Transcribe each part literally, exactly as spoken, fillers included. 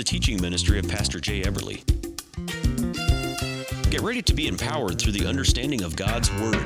the teaching ministry of Pastor Jay Eberly. Get ready to be empowered through the understanding of God's Word.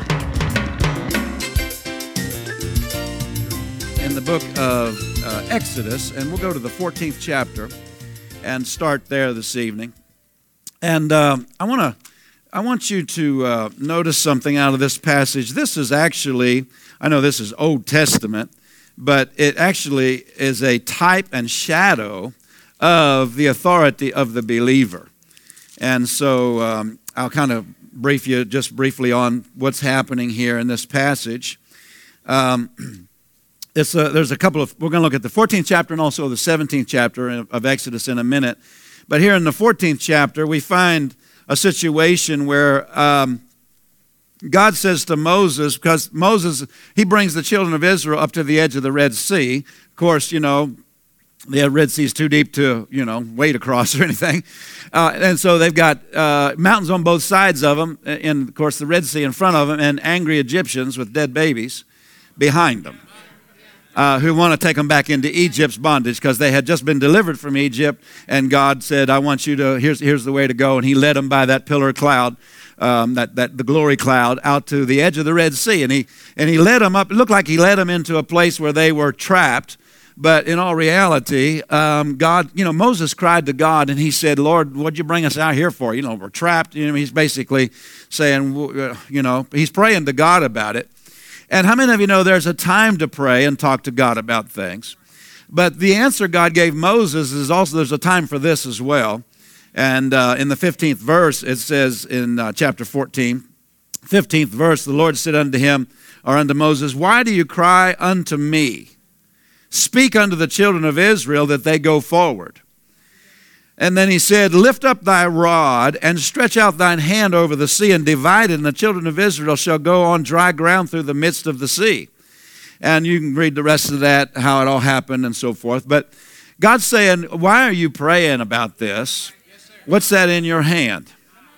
In the book of uh, Exodus, and we'll go to the fourteenth chapter and start there this evening. And uh, I want to, I want you to uh, notice something out of this passage. This is actually, I know this is Old Testament, but it actually is a type and shadow of the authority of the believer. And so um, I'll kind of brief you just briefly on what's happening here in this passage. Um, it's a, there's a couple of, we're going to look at the fourteenth chapter and also the seventeenth chapter of Exodus in a minute. But here in the fourteenth chapter, we find a situation where um, God says to Moses, because Moses, he brings the children of Israel up to the edge of the Red Sea. Of course, you know, the Red Sea is too deep to, you know, wade across or anything. Uh, and so they've got uh, mountains on both sides of them, and, of course, the Red Sea in front of them, and angry Egyptians with dead babies behind them uh, who want to take them back into Egypt's bondage because they had just been delivered from Egypt, and God said, I want you to, here's, here's the way to go. And he led them by that pillar of cloud. Um, that, that the glory cloud out to the edge of the Red Sea. And he, and he led them up. It looked like he led them into a place where they were trapped. But in all reality, um, God, you know, Moses cried to God and he said, Lord, what'd you bring us out here for? You know, we're trapped. You know, he's basically saying, you know, he's praying to God about it. And how many of you know there's a time to pray and talk to God about things? But the answer God gave Moses is also, there's a time for this as well. And uh, in the fifteenth verse, it says in uh, chapter fourteen, fifteenth verse, the Lord said unto him, or unto Moses, why do you cry unto me? Speak unto the children of Israel that they go forward. And then he said, lift up thy rod and stretch out thine hand over the sea and divide it, and the children of Israel shall go on dry ground through the midst of the sea. And you can read the rest of that, how it all happened and so forth. But God's saying, why are you praying about this? What's that in your hand?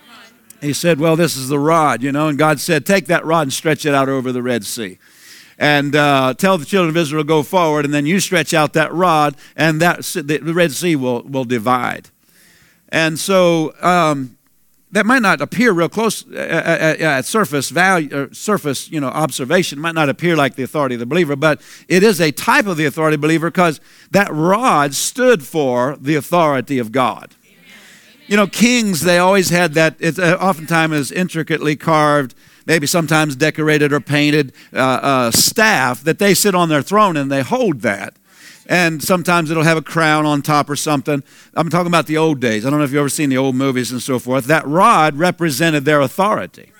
He said, well, this is the rod, you know, and God said, take that rod and stretch it out over the Red Sea. And uh, tell the children of Israel to go forward, and then you stretch out that rod, and that the Red Sea will, will divide. And so um, that might not appear real close at, at surface value, or surface, you know, observation. It might not appear like the authority of the believer, but it is a type of the authority of the believer because that rod stood for the authority of God. You know, kings, they always had that, it's uh, oftentimes is intricately carved, maybe sometimes decorated or painted uh, uh, staff that they sit on their throne and they hold that. And sometimes it'll have a crown on top or something. I'm talking about the old days. I don't know if you've ever seen the old movies and so forth. That rod represented their authority.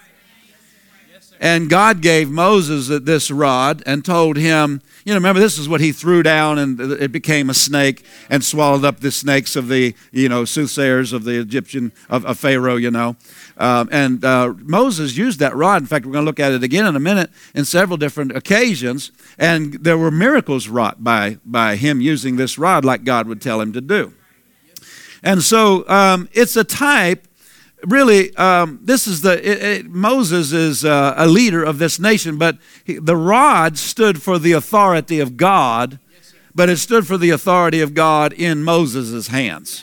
And God gave Moses this rod and told him, you know, remember, this is what he threw down, and it became a snake and swallowed up the snakes of the, you know, soothsayers of the Egyptian, of, of Pharaoh, you know. Um, and uh, Moses used that rod. In fact, we're going to look at it again in a minute in several different occasions. And there were miracles wrought by, by him using this rod like God would tell him to do. And so um, it's a type. Really, um, this is the, it, it, Moses is uh, a leader of this nation, but he, the rod stood for the authority of God, yes, but it stood for the authority of God in Moses' hands.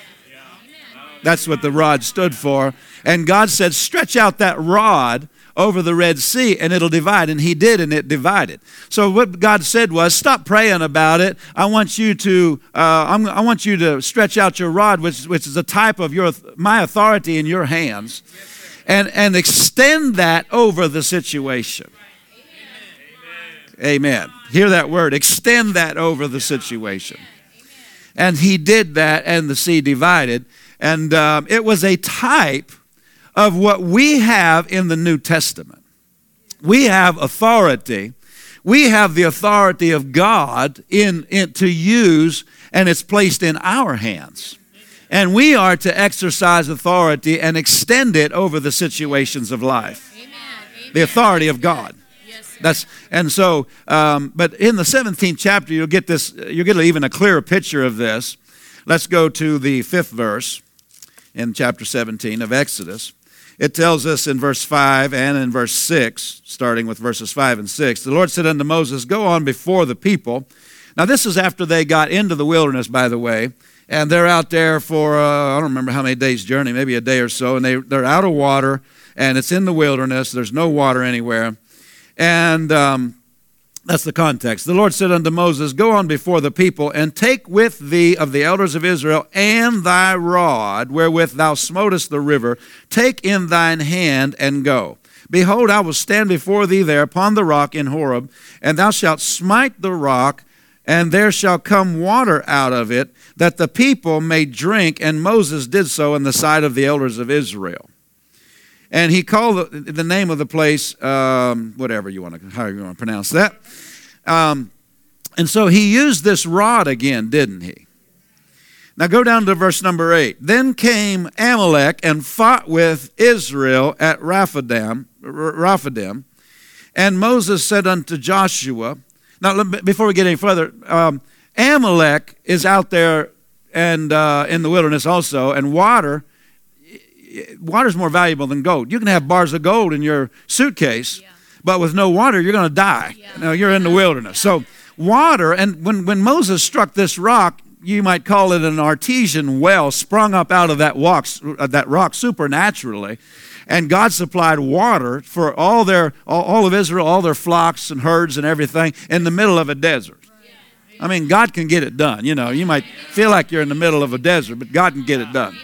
That's what the rod stood for. And God said, stretch out that rod over the Red Sea and it'll divide. And he did, and it divided. So what God said was, stop praying about it. I want you to uh, I'm, I want you to stretch out your rod, which, which is a type of your my authority in your hands, and, and extend that over the situation. Amen. Amen. Hear that word. Extend that over the situation. And he did that, and the sea divided. And um, it was a type of what we have in the New Testament. We have authority. We have the authority of God in, in to use, and it's placed in our hands. And we are to exercise authority and extend it over the situations of life. Amen. The authority of God. Yes, that's and so. Um, but in the seventeenth chapter, you'll get this. You'll get even a clearer picture of this. Let's go to the fifth verse in chapter seventeen of Exodus. It tells us in verse five and in verse six, starting with verses five and six, the Lord said unto Moses, go on before the people. Now this is after they got into the wilderness, by the way, And they're out there for, uh, I don't remember how many days' journey, maybe a day or so, and they, they're out of water, and it's in the wilderness. There's no water anywhere. And um, that's the context. The Lord said unto Moses, go on before the people, and take with thee of the elders of Israel and thy rod, wherewith thou smotest the river, take in thine hand, and go. Behold, I will stand before thee there upon the rock in Horeb, and thou shalt smite the rock, and there shall come water out of it, that the people may drink. And Moses did so in the sight of the elders of Israel. And he called the, the name of the place, um, whatever you want to, how you want to pronounce that. Um, and so he used this rod again, didn't he? Now go down to verse number eight. Then came Amalek and fought with Israel at Rephidim, Rephidim. And Moses said unto Joshua, now, before we get any further, um, Amalek is out there and uh, in the wilderness also, and water, water is more valuable than gold. You can have bars of gold in your suitcase, yeah. but with no water, you're going to die. Yeah. You know, you're in the wilderness. So water, and when, when Moses struck this rock, you might call it an artesian well sprung up out of that rock, that rock supernaturally. And God supplied water for all their, all, all of Israel, all their flocks and herds and everything in the middle of a desert. I mean, God can get it done. You know, you might feel like you're in the middle of a desert, but God can get it done.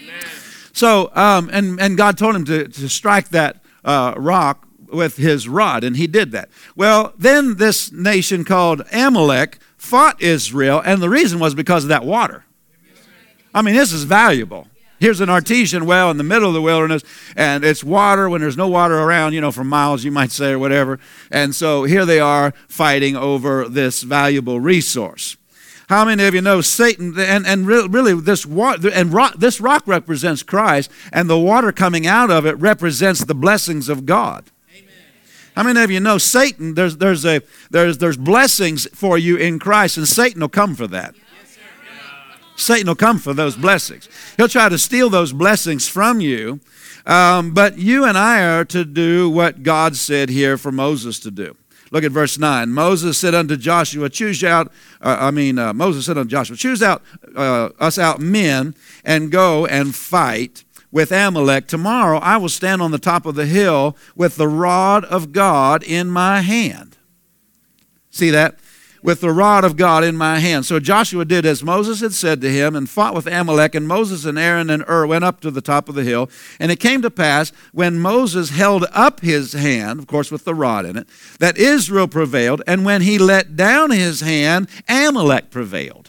So, um, and, and God told him to, to strike that uh, rock with his rod, and he did that. Well, then this nation called Amalek fought Israel, and the reason was because of that water. I mean, this is valuable. Here's an artesian well in the middle of the wilderness, and it's water when there's no water around, you know, for miles, you might say, or whatever. And so here they are fighting over this valuable resource. How many of you know Satan, and, and really this water, and rock, this rock represents Christ, and the water coming out of it represents the blessings of God. Amen. How many of you know Satan, there's, there's, a, there's, there's blessings for you in Christ, and Satan will come for that. Satan will come for those blessings. He'll try to steal those blessings from you. Um, but you and I are to do what God said here for Moses to do. Look at verse nine. Moses said unto Joshua, choose out, uh, I mean, uh, Moses said unto Joshua, choose out uh, us out men and go and fight with Amalek. Tomorrow I will stand on the top of the hill with the rod of God in my hand. See that? With the rod of God in my hand. So Joshua did as Moses had said to him and fought with Amalek, and Moses and Aaron and Ur went up to the top of the hill. And it came to pass, when Moses held up his hand, of course with the rod in it, that Israel prevailed, and when he let down his hand, Amalek prevailed.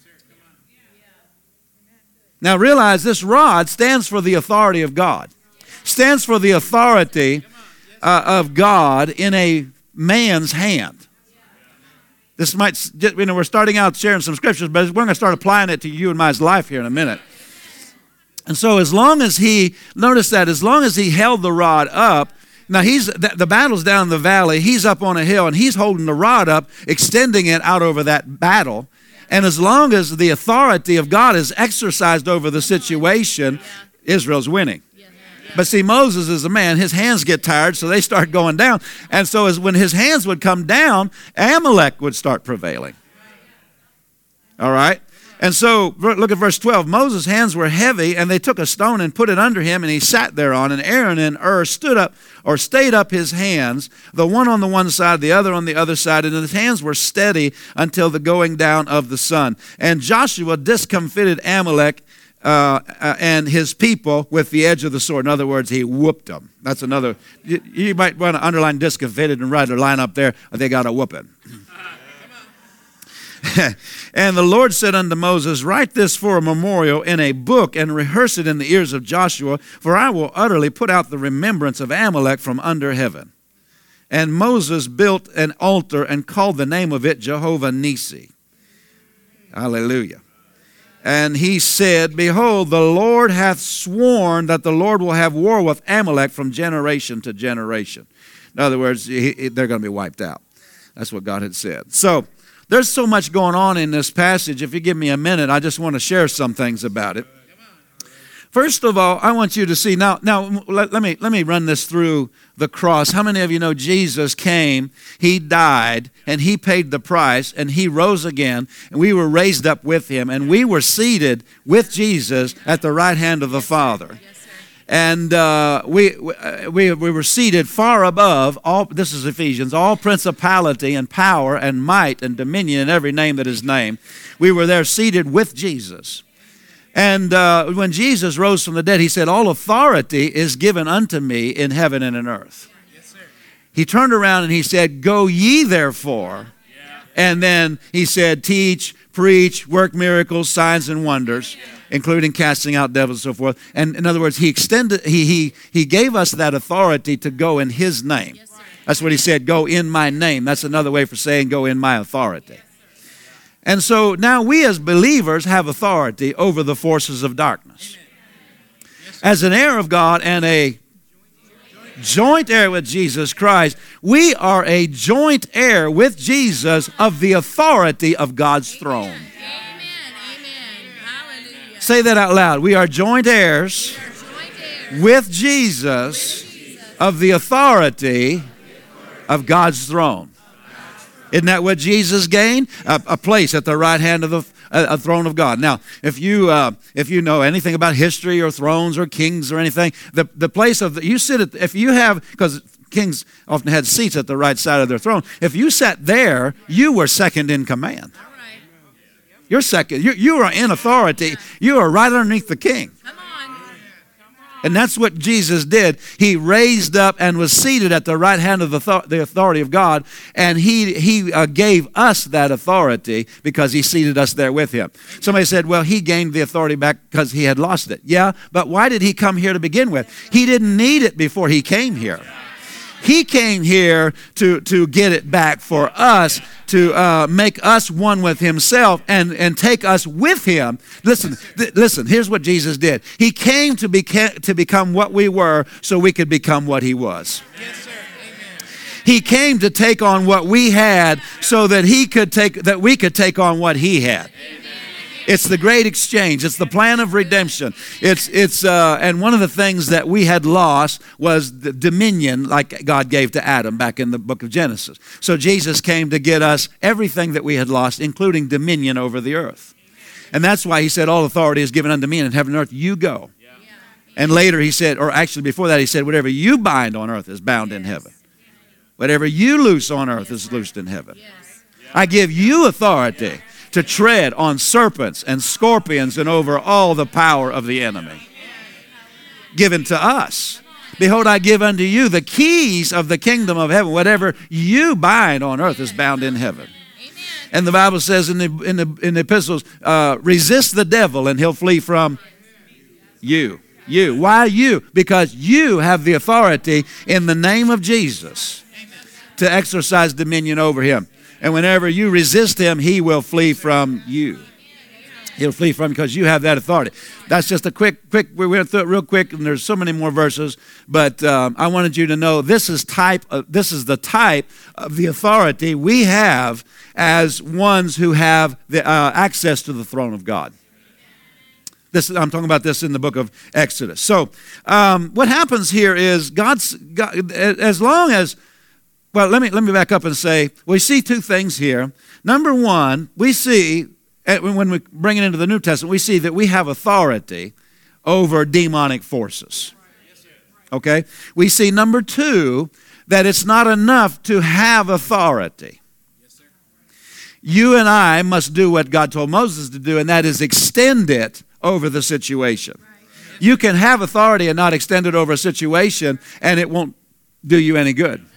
Now realize this rod stands for the authority of God. Stands for the authority uh, of God in a man's hand. This might, you know, we're starting out sharing some scriptures, but we're going to start applying it to you and my life here in a minute. And so as long as he, notice that, as long as he held the rod up, now he's, the, the battle's down in the valley, he's up on a hill, and he's holding the rod up, extending it out over that battle. And as long as the authority of God is exercised over the situation, Israel's winning. But see, Moses is a man, his hands get tired, so they start going down. And so as when his hands would come down, Amalek would start prevailing. All right? And so, look at verse twelve. Moses' hands were heavy, and they took a stone and put it under him, and he sat thereon. And Aaron and Ur stood up, or stayed up his hands, the one on the one side, the other on the other side, and his hands were steady until the going down of the sun. And Joshua discomfited Amalek, Uh, uh, and his people with the edge of the sword. In other words, he whooped them. That's another, you, you might want to underline discomfited and write a line up there, they got a whooping. And the Lord said unto Moses, write this for a memorial in a book and rehearse it in the ears of Joshua, for I will utterly put out the remembrance of Amalek from under heaven. And Moses built an altar and called the name of it Jehovah Nissi. Hallelujah. And he said, behold, the Lord hath sworn that the Lord will have war with Amalek from generation to generation. In other words, he, he, they're going to be wiped out. That's what God had said. So there's so much going on in this passage. If you give me a minute, I just want to share some things about it. First of all, I want you to see, now, now let, let me let me run this through the cross. How many of you know Jesus came, he died, and he paid the price, and he rose again, and we were raised up with him, and we were seated with Jesus at the right hand of the Father. And uh, we, we we were seated far above all, this is Ephesians, all principality and power and might and dominion and every name that is named. We were there seated with Jesus. And uh, when Jesus rose from the dead, he said, all authority is given unto me in heaven and in earth. Yes, sir. He turned around and he said, go ye therefore. Yeah. And then he said, teach, preach, work miracles, signs and wonders, yeah. including casting out devils and so forth. And in other words, he extended, he, he, he gave us that authority to go in his name. Yes, that's what he said, go in my name. That's another way for saying go in my authority. And so now we as believers have authority over the forces of darkness. As an heir of God and a joint heir with Jesus Christ, we are a joint heir with Jesus of the authority of God's throne. Amen. Amen. Hallelujah. Say that out loud. We are joint heirs with Jesus of the authority of God's throne. Isn't that what Jesus gained? A, a place at the right hand of the a, a throne of God. Now, if you uh, if you know anything about history or thrones or kings or anything, the the place of the, you sit at, if you have, because kings often had seats at the right side of their throne. If you sat there, you were second in command. You're second. You you are in authority. You are right underneath the king. And that's what Jesus did. He raised up and was seated at the right hand of the, th- the authority of God, and he, he uh, gave us that authority because he seated us there with him. Somebody said, well, he gained the authority back because he had lost it. Yeah, but why did he come here to begin with? He didn't need it before he came here. He came here to, to get it back for us, to uh, make us one with himself and, and take us with him. Listen, th- listen, here's what Jesus did. He came to, beca- to become what we were so we could become what he was. Yes, sir. Amen. He came to take on what we had so that he could take that we could take on what he had. Amen. It's the great exchange. It's the plan of redemption. It's it's uh, and one of the things that we had lost was the dominion, like God gave to Adam back in the book of Genesis. So Jesus came to get us everything that we had lost, including dominion over the earth. And that's why he said, all authority is given unto me in heaven and earth. You go. And later he said, or actually before that he said, whatever you bind on earth is bound in heaven. Whatever you loose on earth is loosed in heaven. I give you authority to tread on serpents and scorpions and over all the power of the enemy. Given to us. Behold, I give unto you the keys of the kingdom of heaven. Whatever you bind on earth is bound in heaven. And the Bible says in the in the in the epistles, uh, resist the devil and he'll flee from you. You. Why you? Because you have the authority in the name of Jesus to exercise dominion over him. And whenever you resist him, he will flee from you. He'll flee from you because you have that authority. That's just a quick, quick, we went through it real quick, and there's so many more verses. But um, I wanted you to know this is type. Of, this is the type of the authority we have as ones who have the uh, access to the throne of God. This, I'm talking about this in the book of Exodus. So um, what happens here is God's, God, as long as, well, let me let me back up and say, we see two things here. Number one, we see, when we bring it into the New Testament, we see that we have authority over demonic forces. Okay? We see, number two, that it's not enough to have authority. You and I must do what God told Moses to do, and that is extend it over the situation. You can have authority and not extend it over a situation, and it won't do you any good.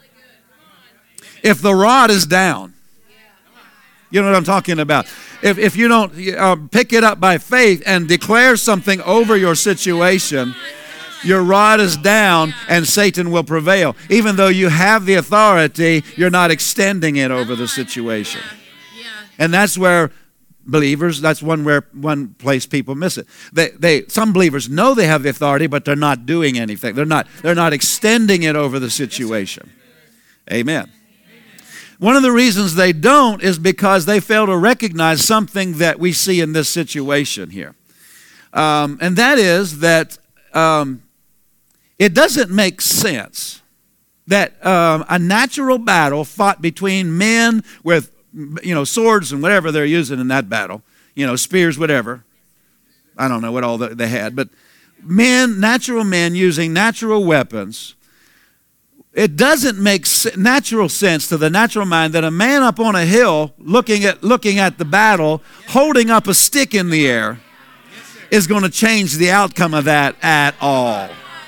If the rod is down, you know what I'm talking about. If if you don't uh, pick it up by faith and declare something over your situation, your rod is down and Satan will prevail. Even though you have the authority, you're not extending it over the situation. And that's where believers, that's one where one place people miss it. They they some believers know they have the authority, but they're not doing anything. They're not they're not extending it over the situation. Amen. One of the reasons they don't is because they fail to recognize something that we see in this situation here. um, and that is that um, it doesn't make sense that um, a natural battle fought between men with, you know, swords and whatever they're using in that battle, you know, spears, whatever. I don't know what all they had, but men, natural men using natural weapons. It doesn't make natural sense to the natural mind that a man up on a hill looking at looking at the battle, holding up a stick in the air, is going to change the outcome of that at all.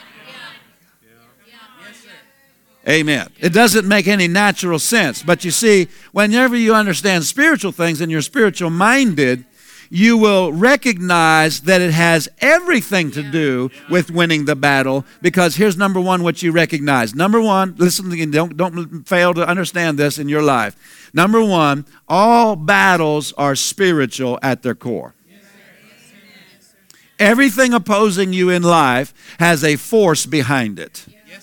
Amen. It doesn't make any natural sense. But you see, whenever you understand spiritual things and you're spiritual minded, you will recognize that it has everything to do with winning the battle, because here's number one what you recognize. Number one, listen again, don't, don't fail to understand this in your life. Number one, all battles are spiritual at their core. Everything opposing you in life has a force behind it.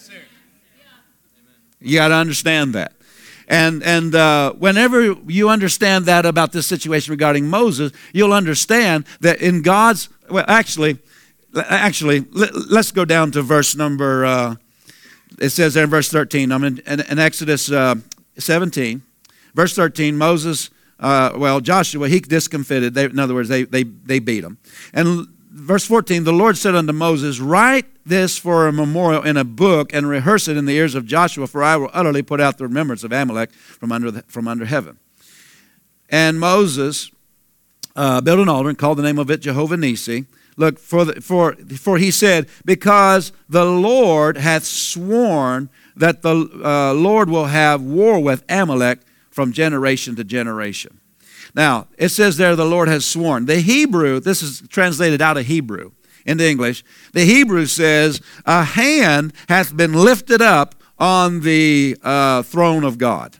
You got to understand that. And and uh, whenever you understand that about this situation regarding Moses, you'll understand that in God's, well, actually, actually, let's go down to verse number, uh, it says there in verse thirteen, I'm in, in, in Exodus uh, seventeen, verse thirteen, Moses, uh, well, Joshua, he discomfited. They, in other words, they, they, they beat him. And verse fourteen, the Lord said unto Moses, write this for a memorial in a book and rehearse it in the ears of Joshua, for I will utterly put out the remembrance of Amalek from under the, from under heaven. And Moses uh, built an altar and called the name of it Jehovah Nissi. Look, for, the, for, for he said, because the Lord hath sworn that the uh, Lord will have war with Amalek from generation to generation. Now, it says there the Lord has sworn. The Hebrew, this is translated out of Hebrew into English. The Hebrew says, a hand hath been lifted up on the uh, throne of God.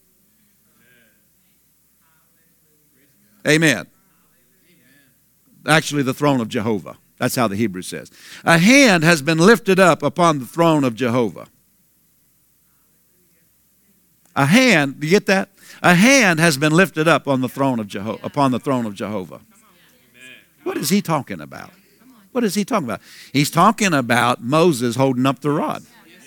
Amen. Actually, the throne of Jehovah. That's how the Hebrew says. A hand has been lifted up upon the throne of Jehovah. A hand, do you get that? A hand has been lifted up on the throne of Jehovah, upon the throne of Jehovah. What is he talking about? What is he talking about? He's talking about Moses holding up the rod.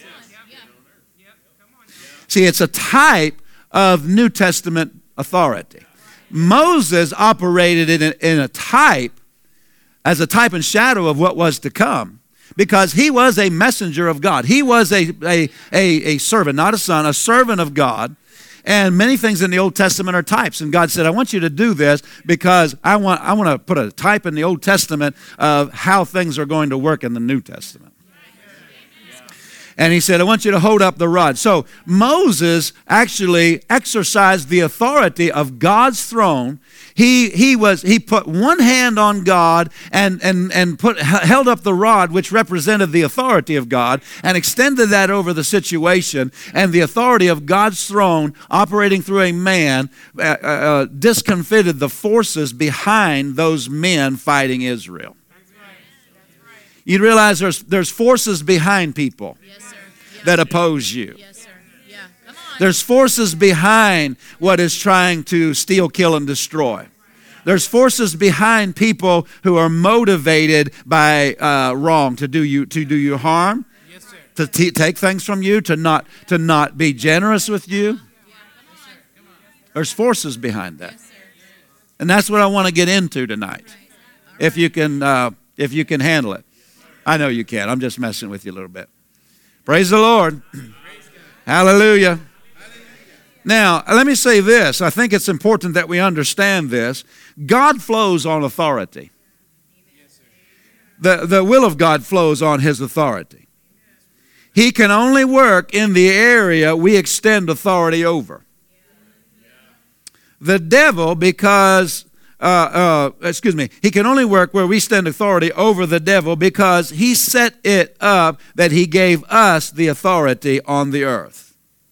See, it's a type of New Testament authority. Moses operated in a, in a type, as a type and shadow of what was to come, because he was a messenger of God. He was a, a, a, a servant, not a son, a servant of God. And many things in the Old Testament are types. And God said, I want you to do this because I want, I want to put a type in the Old Testament of how things are going to work in the New Testament. And he said, I want you to hold up the rod. So Moses actually exercised the authority of God's throne. He he was he put one hand on God and and and put held up the rod, which represented the authority of God, and extended that over the situation. And the authority of God's throne, operating through a man, uh, uh, discomfited the forces behind those men fighting Israel. You realize there's there's forces behind people yes, sir. Yes, that oppose you. Yes, sir. Yeah. Come on. There's forces behind what is trying to steal, kill, and destroy. There's forces behind people who are motivated by uh, wrong to do you to do you harm, yes, sir. to t- take things from you, to not to not be generous with you. There's forces behind that, and that's what I want to get into tonight. If you can, uh, if you can handle it. I know you can. I'm just messing with you a little bit. Praise the Lord. Hallelujah. Now, let me say this. I think it's important that we understand this. God flows on authority. The, the will of God flows on His authority. He can only work in the area we extend authority over. The devil, because... Uh, uh, excuse me, he can only work where we extend authority over the devil, because he set it up that he gave us the authority on the earth.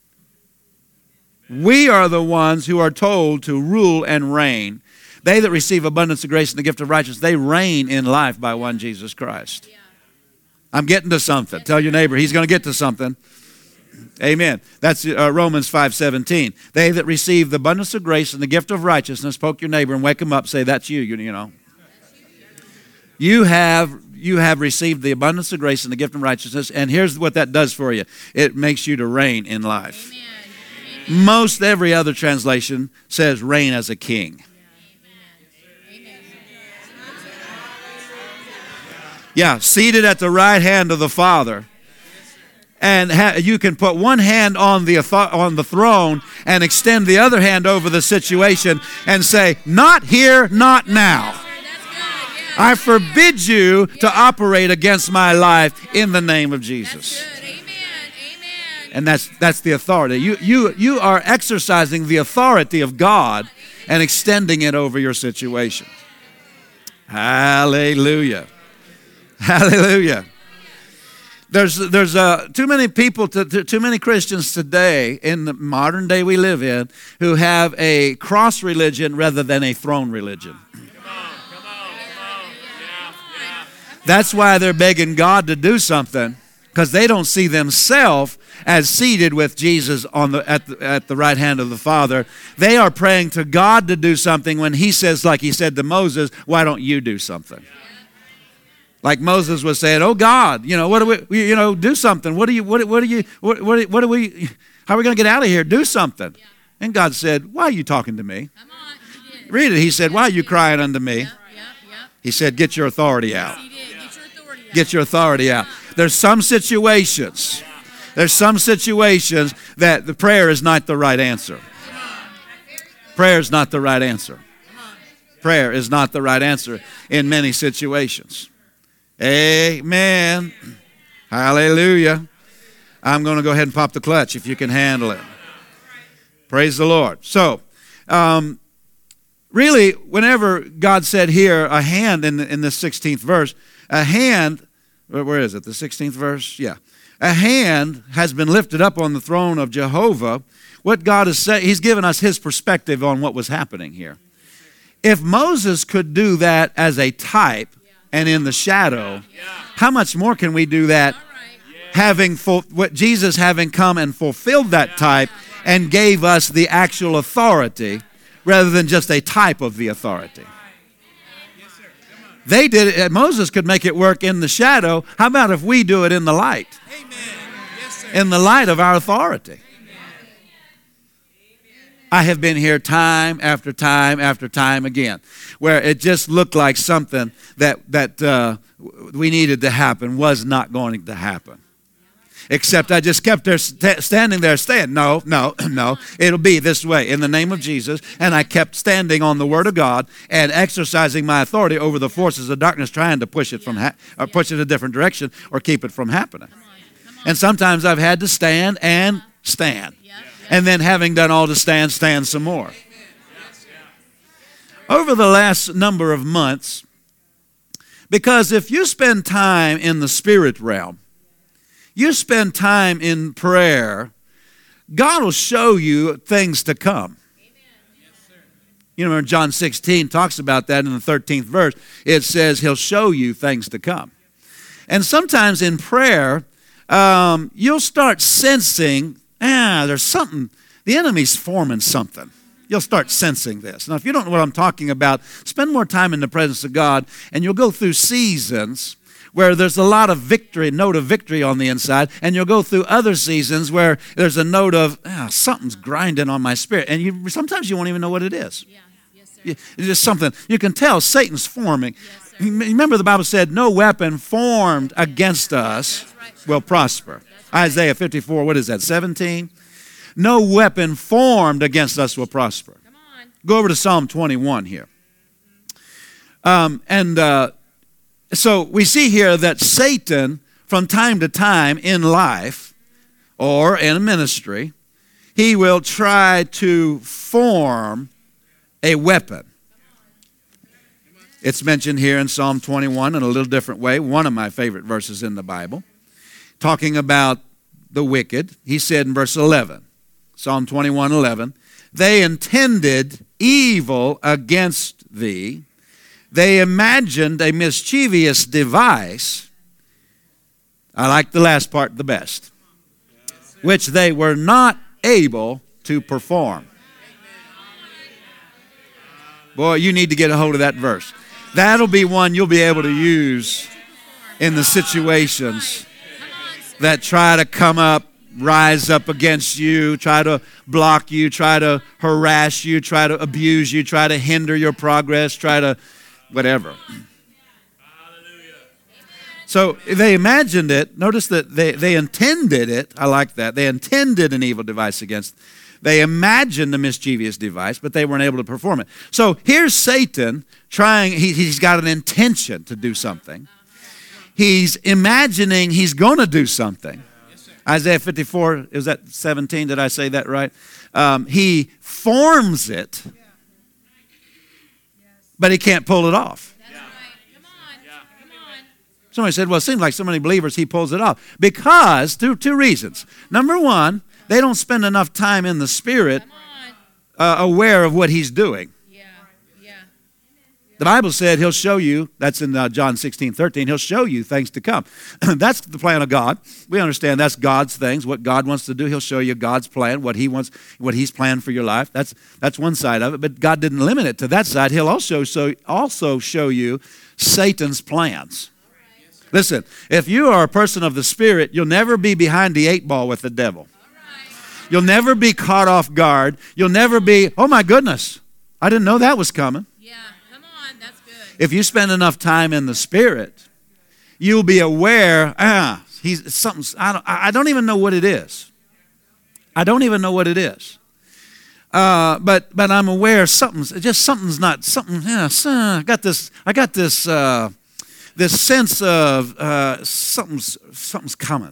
We are the ones who are told to rule and reign. They that receive abundance of grace and the gift of righteousness, they reign in life by one Jesus Christ. I'm getting to something. Tell your neighbor, he's going to get to something. Amen. That's uh, Romans five seventeen. They that receive the abundance of grace and the gift of righteousness, poke your neighbor and wake him up, say, that's you, you, you know. You have you have received the abundance of grace and the gift of righteousness, and here's what that does for you. It makes you to reign in life. Amen. Amen. Most every other translation says reign as a king. Amen. Yeah, seated at the right hand of the Father. And ha- you can put one hand on the author- on the throne and extend the other hand over the situation and say, not here, not now. That's good. Yeah. I forbid you to operate against my life in the name of That's Jesus. good. Amen. Amen. And that's that's the authority. You you you are exercising the authority of God and extending it over your situation. Hallelujah. Hallelujah. There's there's uh, too many people, to, to, too many Christians today in the modern day we live in who have a cross religion rather than a throne religion. That's why they're begging God to do something, because they don't see themselves as seated with Jesus on the at the, at the right hand of the Father. They are praying to God to do something when He says, like He said to Moses, "Why don't you do something?" Like Moses was saying, "Oh God, you know, what do we, you know, do something. What do you, what, what do you, what, what, what do we, how are we going to get out of here? Do something." Yeah. And God said, "Why are you talking to me?" Come on. He did. Read it. He said, "Why are you crying unto me?" Yep. Yep. Yep. He said, "Get your authority out. He did. Get your authority out. Get your authority out." There's some situations, there's some situations that the prayer is not the right answer. Prayer is not the right answer. Prayer is not the right answer in many situations. Amen. Hallelujah. I'm going to go ahead and pop the clutch if you can handle it. Praise the Lord. So, um, really, whenever God said here, a hand in the, in the sixteenth verse, a hand, where is it? The sixteenth verse? Yeah. A hand has been lifted up on the throne of Jehovah. What God is saying, He's given us His perspective on what was happening here. If Moses could do that as a type, and in the shadow, how much more can we do that, having full, what Jesus having come and fulfilled that type and gave us the actual authority rather than just a type of the authority? They did it. Moses could make it work in the shadow. How about if we do it in the light? In the light of our authority. I have been here time after time after time again, where it just looked like something that that uh, we needed to happen was not going to happen. Except I just kept there st- standing there saying, no, no, no, it'll be this way in the name of Jesus. And I kept standing on the Word of God and exercising my authority over the forces of darkness, trying to push it from ha- or push it a different direction or keep it from happening. And sometimes I've had to stand and stand. And then having done all to stand, stand some more. Over the last number of months, because if you spend time in the spirit realm, you spend time in prayer, God will show you things to come. You know, John sixteen talks about that in the thirteenth verse. It says He'll show you things to come. And sometimes in prayer, um, you'll start sensing, ah, there's something, the enemy's forming something. You'll start sensing this. Now, if you don't know what I'm talking about, spend more time in the presence of God, and you'll go through seasons where there's a lot of victory, note of victory on the inside, and you'll go through other seasons where there's a note of, ah, something's grinding on my spirit, and you sometimes you won't even know what it is. Yeah. Yes, sir. It's just something, you can tell Satan's forming. Yes, sir. Remember the Bible said, no weapon formed against us right. will prosper. Right. Isaiah fifty-four, what is that, seventeen? No weapon formed against us will prosper. Come on. Go over to Psalm twenty-one here. Um, and uh, so we see here that Satan, from time to time in life or in a ministry, he will try to form a weapon. It's mentioned here in Psalm twenty-one in a little different way, one of my favorite verses in the Bible, talking about the wicked. He said in verse eleven, Psalm twenty-one eleven, they intended evil against thee. They imagined a mischievous device. I like the last part the best. Which they were not able to perform. Boy, you need to get a hold of that verse. That'll be one you'll be able to use in the situations that try to come up, rise up against you, try to block you, try to harass you, try to abuse you, try to hinder your progress, try to whatever. So they imagined it. Notice that they, they intended it. I like that. They intended an evil device against. They imagined a mischievous device, but they weren't able to perform it. So here's Satan trying. He, he's got an intention to do something. He's imagining he's going to do something. Isaiah fifty-four, is that seventeen? Did I say that right? Um, he forms it, but he can't pull it off. Somebody said, well, it seems like so many believers, he pulls it off. Because, two, two reasons. Number one, they don't spend enough time in the Spirit uh, aware of what he's doing. Yeah, yeah. The Bible said he'll show you, that's in uh, John sixteen, thirteen, he'll show you things to come. That's the plan of God. We understand that's God's things, what God wants to do. He'll show you God's plan, what he wants, what he's planned for your life. That's that's one side of it, but God didn't limit it to that side. He'll also, so, also show you Satan's plans. Listen, if you are a person of the Spirit, you'll never be behind the eight ball with the devil. You'll never be caught off guard. You'll never be, oh my goodness, I didn't know that was coming. Yeah, come on, that's good. If you spend enough time in the Spirit, you'll be aware, ah, he's something, I don't, I don't even know what it is. I don't even know what it is. Uh, but but I'm aware something's, just something's not, something, yeah, I got this, I got this, uh, this sense of uh, something's, something's coming.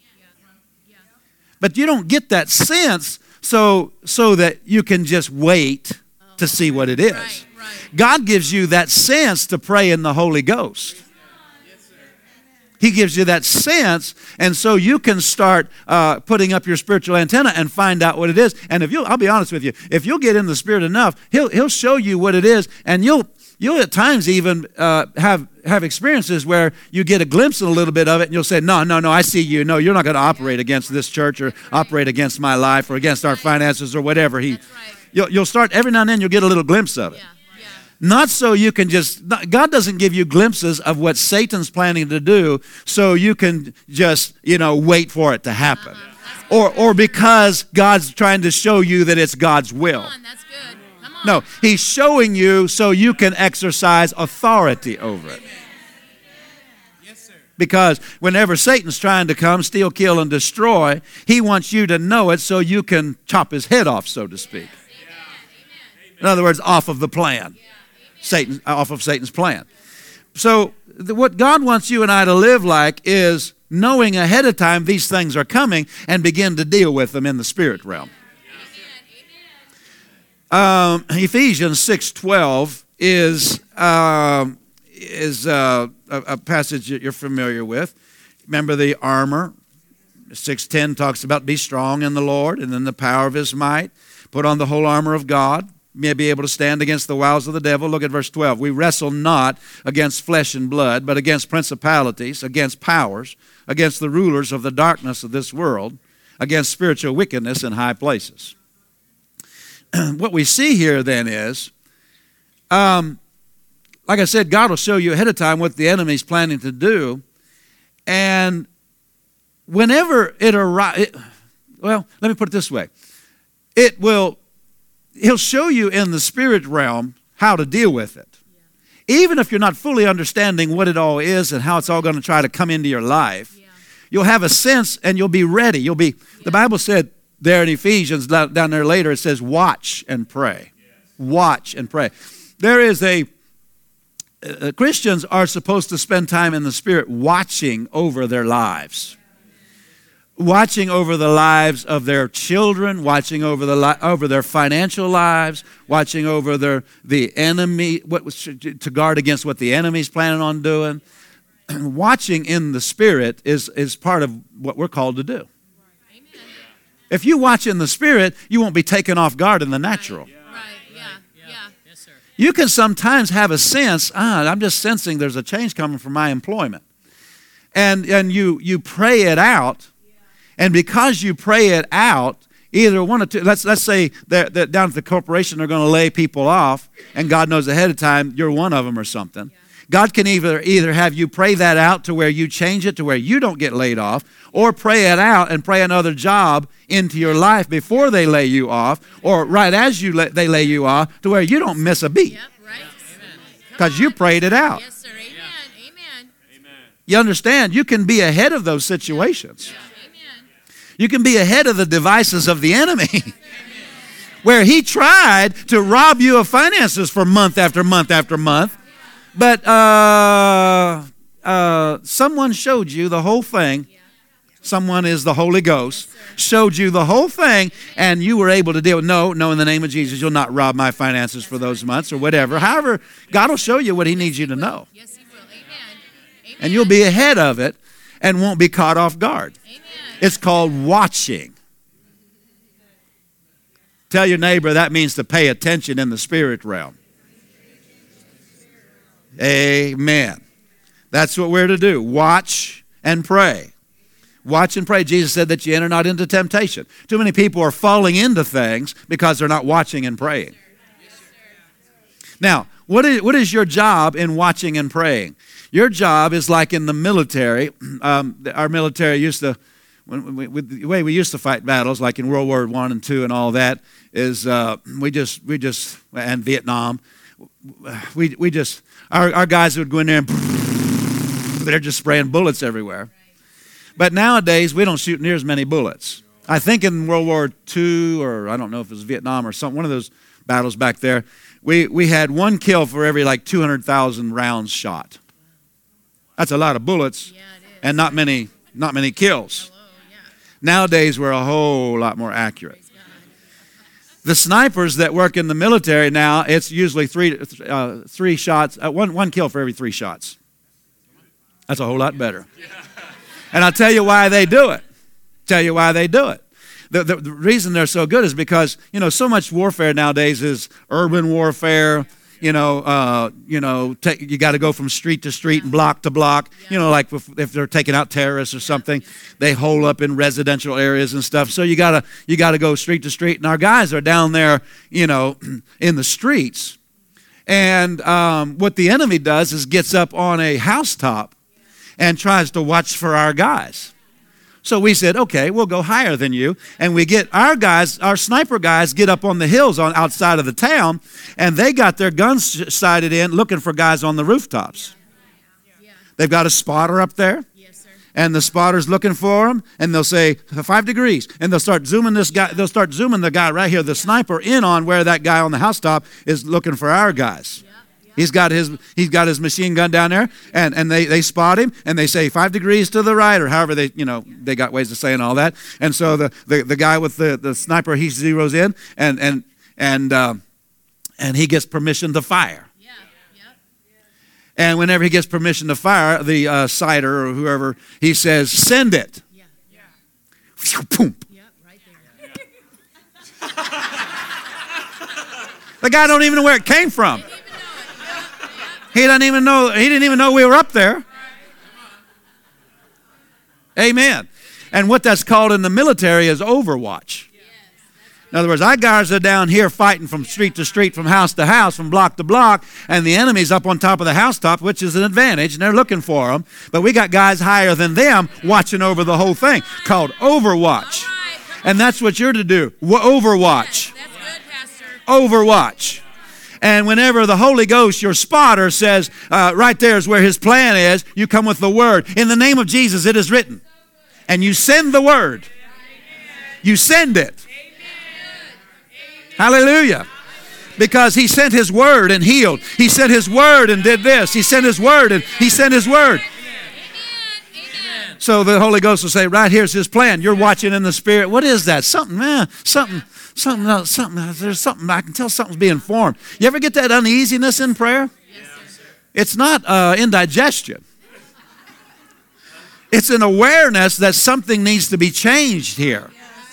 But you don't get that sense so, so that you can just wait to see what it is. Right, right. God gives you that sense to pray in the Holy Ghost. He gives you that sense, and so you can start uh, putting up your spiritual antenna and find out what it is. And if you, I'll be honest with you, if you'll get in the Spirit enough, He'll He'll show you what it is, and you'll you'll at times even uh, have have experiences where you get a glimpse of a little bit of it, and you'll say, no, no, no, I see you. No, you're not going to operate against this church or operate against my life or against our finances or whatever. He, you'll, you'll start every now and then. You'll get a little glimpse of it. Yeah. Not so you can just, God doesn't give you glimpses of what Satan's planning to do so you can just, you know, wait for it to happen. Uh-huh. Or or because God's trying to show you that it's God's will. Come on, that's good. Come on. No, He's showing you so you can exercise authority over it. Because whenever Satan's trying to come, steal, kill, and destroy, he wants you to know it so you can chop his head off, so to speak. In other words, off of the plan. Satan, off of Satan's plan. So the, what God wants you and I to live like is knowing ahead of time these things are coming and begin to deal with them in the spirit realm. Um, Ephesians six twelve is, uh, is uh, a, a passage that you're familiar with. Remember the armor. six ten talks about be strong in the Lord and in the power of His might. Put on the whole armor of God. May be able to stand against the wiles of the devil. Look at verse twelve. We wrestle not against flesh and blood, but against principalities, against powers, against the rulers of the darkness of this world, against spiritual wickedness in high places. What we see here then is, um, like I said, God will show you ahead of time what the enemy's planning to do. And whenever it arrives, well, let me put it this way. It will... He'll show you in the spirit realm how to deal with it. Yeah. Even if you're not fully understanding what it all is and how it's all going to try to come into your life, yeah. You'll have a sense and you'll be ready. You'll be. Yeah. The Bible said there in Ephesians, down there later, it says watch and pray. Yes. Watch and pray. There is a, uh, Christians are supposed to spend time in the Spirit watching over their lives. Watching over the lives of their children, watching over the li- over their financial lives, watching over their the enemy, what was to guard against what the enemy's planning on doing. Watching in the Spirit is is part of what we're called to do. Amen. If you watch in the Spirit, you won't be taken off guard in the natural. Right. Right. Yeah. Yeah. Yes, sir. You can sometimes have a sense, ah, I'm just sensing there's a change coming from my employment, and and you you pray it out. And because you pray it out, Either one or two. Let's let's say that, that down at the corporation they're going to lay people off, and God knows ahead of time you're one of them or something. Yeah. God can either either have you pray that out to where you change it to where you don't get laid off, or pray it out and pray another job into your life before they lay you off, or right as you lay, they lay you off to where you don't miss a beat. Yep, right. Because you prayed it out. Yes, sir. Amen. Amen. Amen. You understand? You can be ahead of those situations. Yeah. Amen. You can be ahead of the devices of the enemy. Where he tried to rob you of finances for month after month after month. But uh, uh, someone showed you the whole thing. Someone is the Holy Ghost. Showed you the whole thing, and you were able to deal with, no, no, in the name of Jesus, you'll not rob my finances for those months or whatever. However, God will show you what he needs you to know. Yes, he will. Amen. And you'll be ahead of it and won't be caught off guard. Amen. It's called watching. Tell your neighbor that means to pay attention in the spirit realm. Amen. That's what we're to do. Watch and pray. Watch and pray. Jesus said that you enter not into temptation. Too many people are falling into things because they're not watching and praying. Now, what is, what is your job in watching and praying? Your job is like in the military. Um, our military used to, when we, with the way we used to fight battles, like in World War One and Two and all that, is uh, we just, we just, and Vietnam, we we just, our, our guys would go in there and they're just spraying bullets everywhere. But nowadays, we don't shoot near as many bullets. I think in World War Two, or I don't know if it was Vietnam or some one of those battles back there, we, we had one kill for every like two hundred thousand rounds shot. That's a lot of bullets, Yeah, it is. and not many not many kills. Hello, yeah. Nowadays, we're a whole lot more accurate. Praise God. The snipers that work in the military now, it's usually three uh, three shots, uh, one one kill for every three shots. That's a whole lot better. And I'll tell you why they do it. Tell you why they do it. The, the, the reason they're so good is because, you know, so much warfare nowadays is urban warfare. You know, uh, you know, take, you got to go from street to street and block to block. You know, like if, if they're taking out terrorists or something, they hole up in residential areas and stuff. So you gotta you gotta go street to street. And our guys are down there, you know, in the streets. And um, what the enemy does is gets up on a housetop and tries to watch for our guys. So we said, okay, we'll go higher than you. And we get our guys, our sniper guys, get up on the hills on outside of the town, and they got their guns sighted in looking for guys on the rooftops. Yeah. They've got a spotter up there, Yes, sir. and the spotter's looking for them, and they'll say, five degrees. And they'll start zooming this guy, they'll start zooming the guy right here, the sniper, in on where that guy on the housetop is looking for our guys. Yeah. Yeah. He's got his he's got his machine gun down there, and, and they, they spot him, and they say five degrees to the right, or however they, you know, they got ways of saying all that. And so the, the, the guy with the, the sniper, he zeroes in, and and and uh, and he gets permission to fire. Yeah. Yep. And whenever he gets permission to fire, the uh, sighter or whoever, he says, send it. Yeah. Yeah. Boom. Yep. Right there. The guy don't even know where it came from. Didn't even know it. Yep. Yep. He doesn't even know. He didn't even know we were up there. Amen. And what that's called in the military is overwatch. In other words, our guys are down here fighting from street to street, from house to house, from block to block, and the enemy's up on top of the housetop, which is an advantage, and they're looking for them. But we got guys higher than them watching over the whole thing, called overwatch. And that's what you're to do, overwatch. That's good, Pastor. Overwatch. And whenever the Holy Ghost, your spotter, says, uh, right there is where his plan is, you come with the word. In the name of Jesus, it is written. And you send the word. You send it. Hallelujah. Because he sent his word and healed. He sent his word and did this. He sent his word and he sent his word. So the Holy Ghost will say, right here's his plan. You're watching in the spirit. What is that? Something, man, something, something, else, something. There's something, I can tell something's being formed. You ever get that uneasiness in prayer? Yes, sir. It's not uh, indigestion. It's an awareness that something needs to be changed here.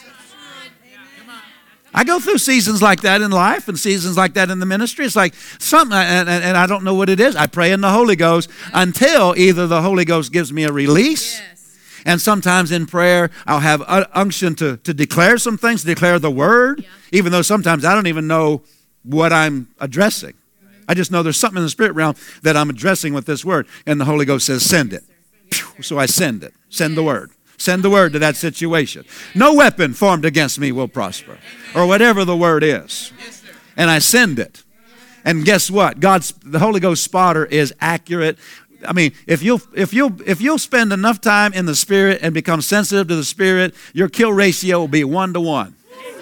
I go through seasons like that in life and seasons like that in the ministry. It's like something, and, and, and I don't know what it is. I pray in the Holy Ghost until either the Holy Ghost gives me a release, Yes. And sometimes in prayer, I'll have unction to, to declare some things, to declare the word, yeah. even though sometimes I don't even know what I'm addressing. I just know there's something in the spirit realm that I'm addressing with this word. And the Holy Ghost says, send it. So I send it. Send the word. Send the word to that situation. No weapon formed against me will prosper. Or whatever the word is. And I send it. And guess what? God's the Holy Ghost spotter is accurate. I mean, if you'll if you'll if you'll spend enough time in the Spirit and become sensitive to the Spirit, your kill ratio will be one to one.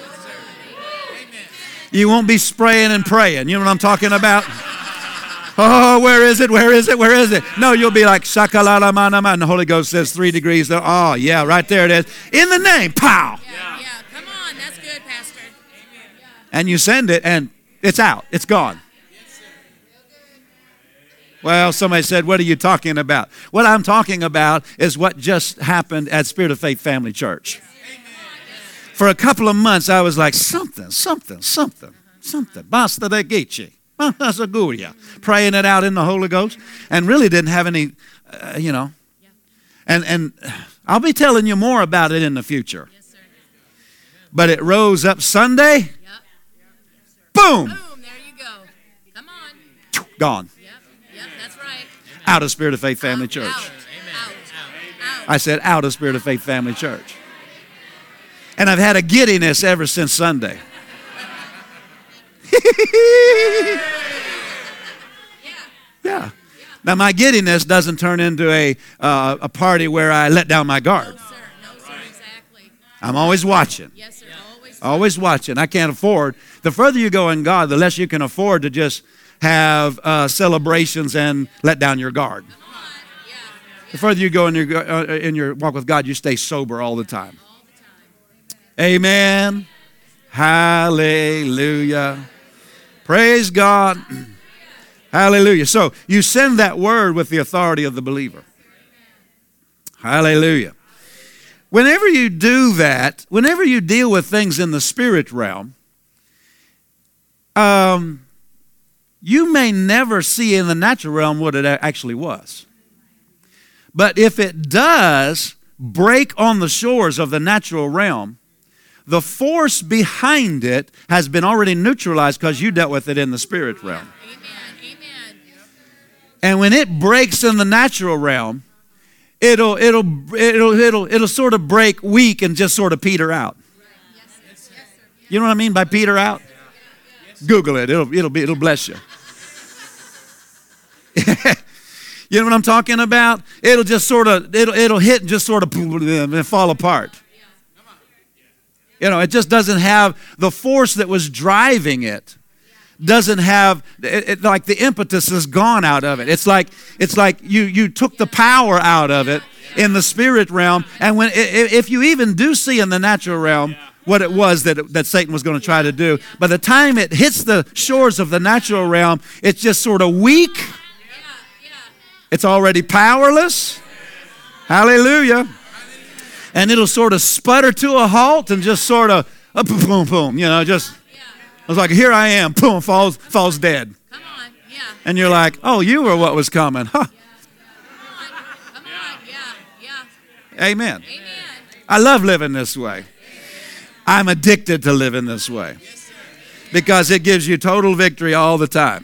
You won't be spraying and praying. You know what I'm talking about? Oh, where is it? Where is it? Where is it? No, you'll be like shakalala manama, and the Holy Ghost says three degrees. There. Oh, yeah, right there it is. In the name, pow. Yeah, yeah. Come on, that's good, Pastor. And you send it, and it's out. It's gone. Well, somebody said, what are you talking about? What I'm talking about is what just happened at Spirit of Faith Family Church. For a couple of months, I was like, something, something, something, something. Basta de Gici. Praying it out in the Holy Ghost. And really didn't have any, uh, you know. And, and I'll be telling you more about it in the future. But it rose up Sunday. Boom. Boom, there you go. Come on. Gone. Yep, yep, that's right. Out of Spirit of Faith Family Out, Church. Out, out, out. I said out of Spirit of Faith Family Church. And I've had a giddiness ever since Sunday. Yeah. Now my giddiness doesn't turn into a uh, a party where I let down my guard. No, sir. No, sir, exactly. I'm always watching. Yes, sir. Always. Always watching. I can't afford. The further you go in God, the less you can afford to just have uh, celebrations and let down your guard. Come on. Yeah. The further you go in your uh, in your walk with God, you stay sober all the time. All the time. Amen. Hallelujah. Praise God. Hallelujah. So you send that word with the authority of the believer. Hallelujah. Whenever you do that, whenever you deal with things in the spirit realm, um, you may never see in the natural realm what it actually was. But if it does break on the shores of the natural realm, the force behind it has been already neutralized because you dealt with it in the spirit realm. Amen. Amen. And when it breaks in the natural realm, it'll it'll it'll it'll it'll sort of break weak and just sort of peter out. You know what I mean by peter out? Google it. It'll it'll be it'll bless you. You know what I'm talking about? It'll just sort of it'll it'll hit and just sort of and fall apart. You know, it just doesn't have the force that was driving it. Doesn't have it, it, like the impetus is gone out of it. It's like it's like you you took the power out of it in the spirit realm. And when if you even do see in the natural realm what it was that that Satan was going to try to do, by the time it hits the shores of the natural realm, it's just sort of weak. It's already powerless. Hallelujah. And it'll sort of sputter to a halt and just sort of, uh, boom, boom, boom, you know, just, I was like, here I am, boom, falls, falls dead. Come on, yeah. And you're like, oh, you were what was coming. Huh. Come on, come on, yeah, yeah. Amen. Amen. I love living this way. I'm addicted to living this way because it gives you total victory all the time.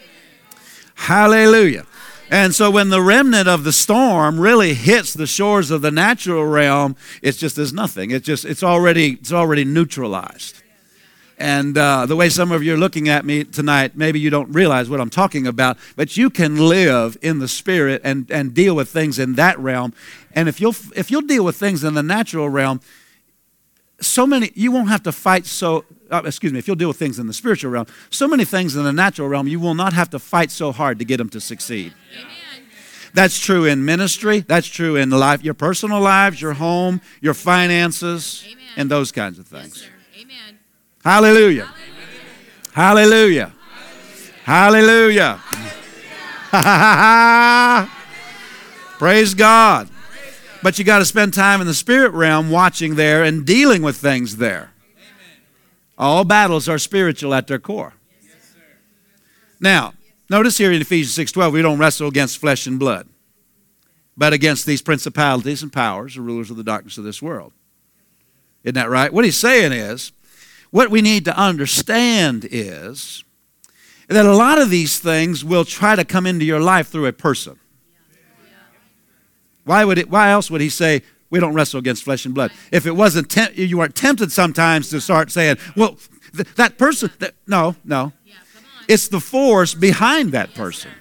Hallelujah. And so when the remnant of the storm really hits the shores of the natural realm, it's just as nothing. It's just it's already it's already neutralized. And uh, the way some of you are looking at me tonight, maybe you don't realize what I'm talking about, but you can live in the spirit and, and deal with things in that realm. And if you'll if you'll deal with things in the natural realm, so many you won't have to fight so. Uh, excuse me, if you'll deal with things in the spiritual realm, so many things in the natural realm, you will not have to fight so hard to get them to succeed. Amen. That's true in ministry. That's true in life, your personal lives, your home, your finances, Amen. And those kinds of things. Yes, sir. Amen. Hallelujah. Hallelujah. Hallelujah. Hallelujah. Praise God. But you got to spend time in the spirit realm watching there and dealing with things there. All battles are spiritual at their core. Now, notice here in Ephesians six twelve, we don't wrestle against flesh and blood, but against these principalities and powers, the rulers of the darkness of this world. Isn't that right? What he's saying is, what we need to understand is that a lot of these things will try to come into your life through a person. Why would it? Why else would he say, we don't wrestle against flesh and blood? If it wasn't, temp- you weren't tempted sometimes to start saying, well, th- that person, that, no, no. It's the force behind that person.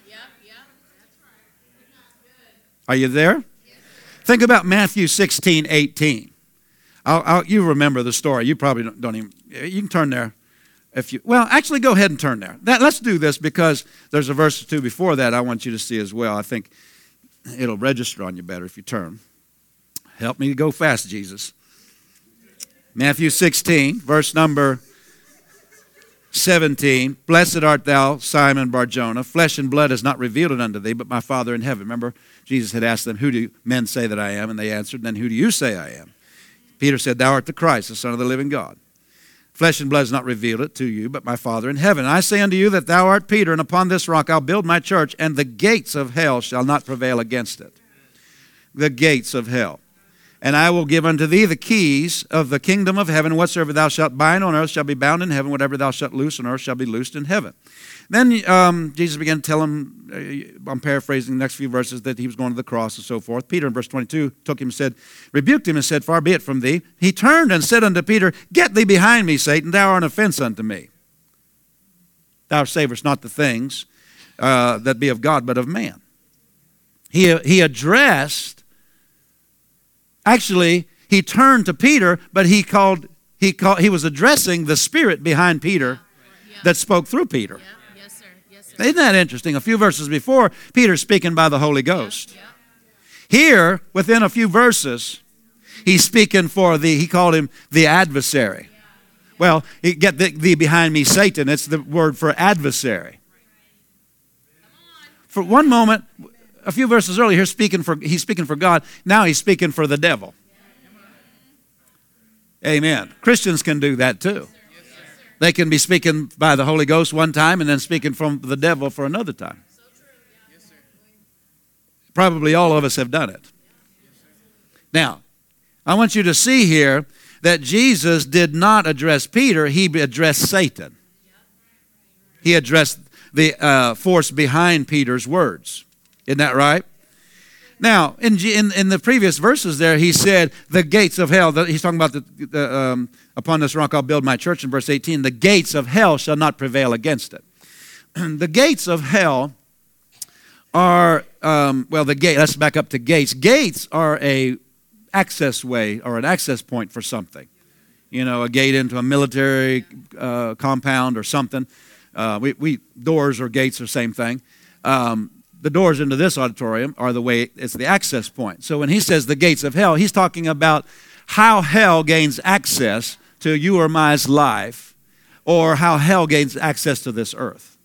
Are you there? Think about Matthew sixteen, eighteen. I'll, I'll, you remember the story. You probably don't, don't even, you can turn there. If you, well, actually go ahead and turn there. That, let's do this because there's a verse or two before that I want you to see as well. I think it'll register on you better if you turn. Help me to go fast, Jesus. Matthew sixteen, verse number seventeen. Blessed art thou, Simon Bar-Jonah. Flesh and blood has not revealed it unto thee, but my Father in heaven. Remember, Jesus had asked them, who do men say that I am? And they answered, then who do you say I am? Peter said, thou art the Christ, the Son of the living God. Flesh and blood has not revealed it to you, but my Father in heaven. I say unto you that thou art Peter, and upon this rock I'll build my church, and the gates of hell shall not prevail against it. The gates of hell. And I will give unto thee the keys of the kingdom of heaven. Whatsoever thou shalt bind on earth shall be bound in heaven. Whatever thou shalt loose on earth shall be loosed in heaven. Then um, Jesus began to tell him, uh, I'm paraphrasing the next few verses, that he was going to the cross and so forth. Peter in verse twenty-two took him and said, rebuked him and said, far be it from thee. He turned and said unto Peter, get thee behind me, Satan, thou art an offense unto me. Thou savest not the things uh, that be of God, but of man. He, he addressed, actually, he turned to Peter, but he called, he called, he was addressing the spirit behind Peter Yeah. that spoke through Peter. Yeah. Yes, sir. Yes, sir. Isn't that interesting? A few verses before, Peter's speaking by the Holy Ghost. Yeah. Here, within a few verses, he's speaking for the, he called him the adversary. Well, he, get thee the behind me, Satan. It's the word for adversary. For one moment, a few verses earlier, he's speaking for, he's speaking for God. Now he's speaking for the devil. Amen. Christians can do that too. They can be speaking by the Holy Ghost one time and then speaking from the devil for another time. Probably all of us have done it. Now, I want you to see here that Jesus did not address Peter, he addressed Satan. He addressed the uh, force behind Peter's words. Isn't that right? Now, in, in, in the previous verses there, he said, the gates of hell, the, he's talking about the, the um, upon this rock I'll build my church in verse eighteen, the gates of hell shall not prevail against it. The gates of hell are, um, well, the gate, let's back up to gates. Gates are a access way or an access point for something. You know, a gate into a military uh, compound or something. Uh, we, we doors or gates are same thing. Um, the doors into this auditorium are the way, it's the access point. So when he says the gates of hell, he's talking about how hell gains access to you or my's life, or how hell gains access to this earth.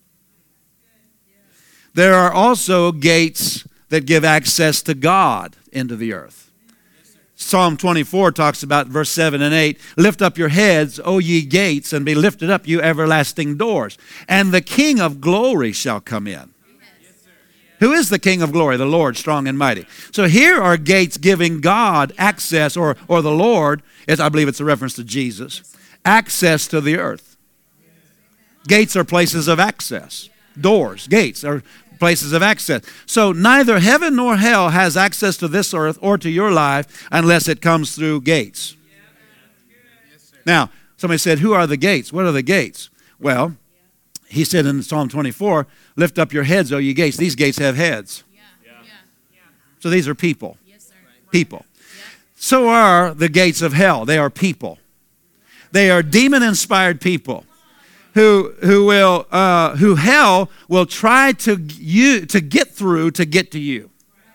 There are also gates that give access to God into the earth. Psalm twenty-four talks about verse seven and eight, lift up your heads, O ye gates, and be lifted up, you everlasting doors, and the King of glory shall come in. Who is the King of glory? The Lord, strong and mighty. So here are gates giving God access, or, or the Lord, it's, I believe it's a reference to Jesus, access to the earth. Gates are places of access. Doors, gates are places of access. So neither heaven nor hell has access to this earth or to your life unless it comes through gates. Now, somebody said, who are the gates? What are the gates? Well, he said in Psalm twenty-four, lift up your heads, O ye gates. These gates have heads. So these are people. People. So are the gates of hell. They are people. They are demon-inspired people who who will uh, who hell will try to you to get through to get to you.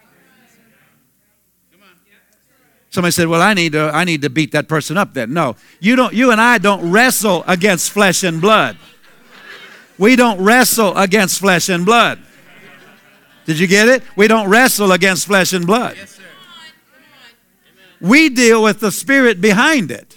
Somebody said, "Well, I need to I need to beat that person up." Then no, you don't. You and I don't wrestle against flesh and blood. We don't wrestle against flesh and blood. Did you get it? We don't wrestle against flesh and blood. Yes, sir. We deal with the spirit behind it.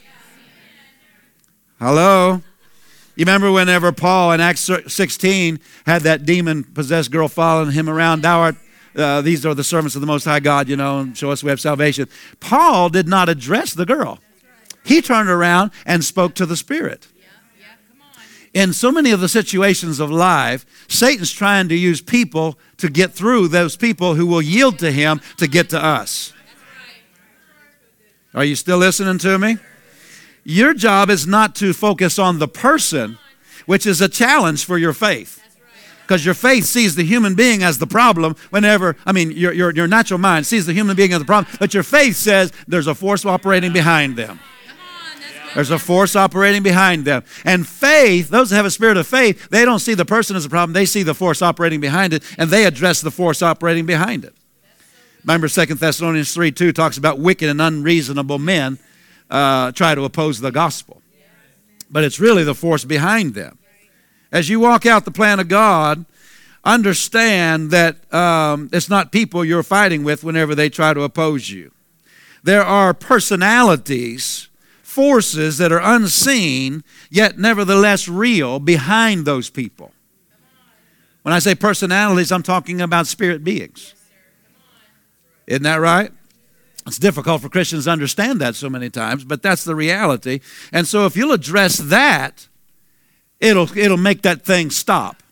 Hello? You remember whenever Paul in Acts sixteen had that demon-possessed girl following him around, thou art uh, these are the servants of the Most High God, you know, and show us we have salvation. Paul did not address the girl. He turned around and spoke to the Spirit. In so many of the situations of life, Satan's trying to use people to get through those people who will yield to him to get to us. Are you still listening to me? Your job is not to focus on the person, which is a challenge for your faith. Because your faith sees the human being as the problem whenever, I mean, your, your, your natural mind sees the human being as the problem, but your faith says there's a force operating behind them. There's a force operating behind them. And faith, those that have a spirit of faith, they don't see the person as a problem. They see the force operating behind it, and they address the force operating behind it. Remember, Second Thessalonians three two talks about wicked and unreasonable men uh, try to oppose the gospel. But it's really the force behind them. As you walk out the plan of God, understand that um, it's not people you're fighting with whenever they try to oppose you. There are personalities, forces that are unseen, yet nevertheless real behind those people. When I say personalities, I'm talking about spirit beings. Isn't that right? It's difficult for Christians to understand that so many times, but that's the reality. And so if you'll address that, it'll, it'll make that thing stop.